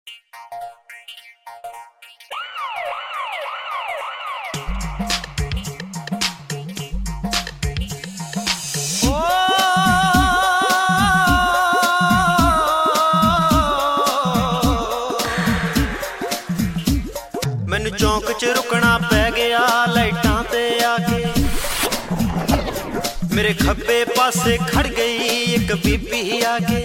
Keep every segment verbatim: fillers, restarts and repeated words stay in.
मैनू चौंक च रुकना पै गया लाइटां ते आके, मेरे खब्बे पासे खड़ गई एक बीबी आके।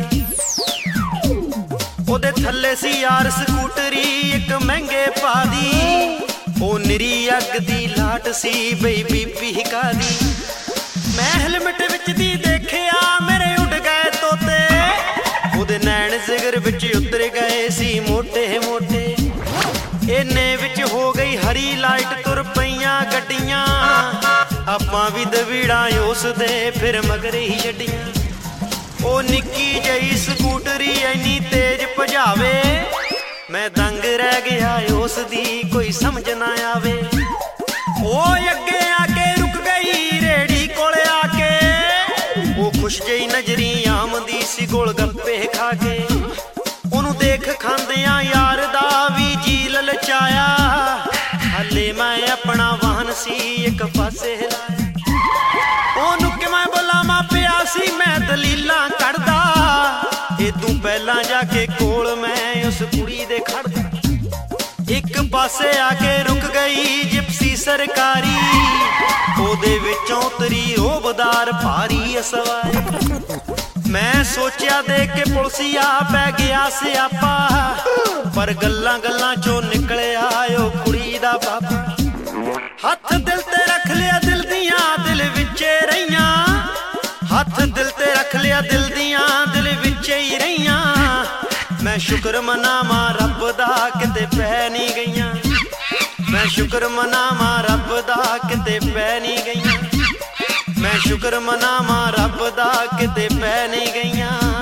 ओदे थल्ले सी यार स्कूटरी एक महंगे पा दी, ओ निरी अग दी लाट सी बई बीबी कादी। मैं हेलमेट विच दी देखिया मेरे उड़ गए तोते, ओदे नैन जिगर विच उतर गए सी मोटे मोटे। इन्ने विच हो गई हरी लाइट तुर पईयां गड्डियां, आपां भी दवीड़ा उस दे फिर मगर ही छड्डियां। ओ निक्की जही स्कूटरी इन्नी तेज भजावे, मैं दंग रह गया उस दी कोई समझ ना आवे। ओ अगे आके रुक गई रेड़ी कोले आके, ओ खुश जही नजरी आमदी सी गोल गप्पे खा के। ओनू देख खांदियां यार दा भी जी ललचाया, हाले मैं अपना वाहन सी एक पासे हिलाया। ओनू कि मैं बुलावां पिया सी मैं दलीलां कढ़दा, इदों पहलां जाके कोल मैं उस कुड़ी दे खड़दा। एक पासे आके रुक गई जिप्सी सरकारी, ओदे विचों तरी रोबदार भारी सवारी। मैं सोचिया देख के पुलसिया पै गया स्यापा, पर गल्लां गल्लां चों निकले आयो कुड़ी दा बापा। हथ दिल ते रख लिया दिल दियां दिल विचे रहियां, हथ दिल ते रख लिया दिल दियां दिल विचे ही रहियां। मैं शुक्र मनावां रब दा किते पै नहीं गईयां, मैं शुक्र मनावां रब दा किते पै नहीं गईयां, मैं शुक्र मनावां रब दा किते पै नहीं गईयां।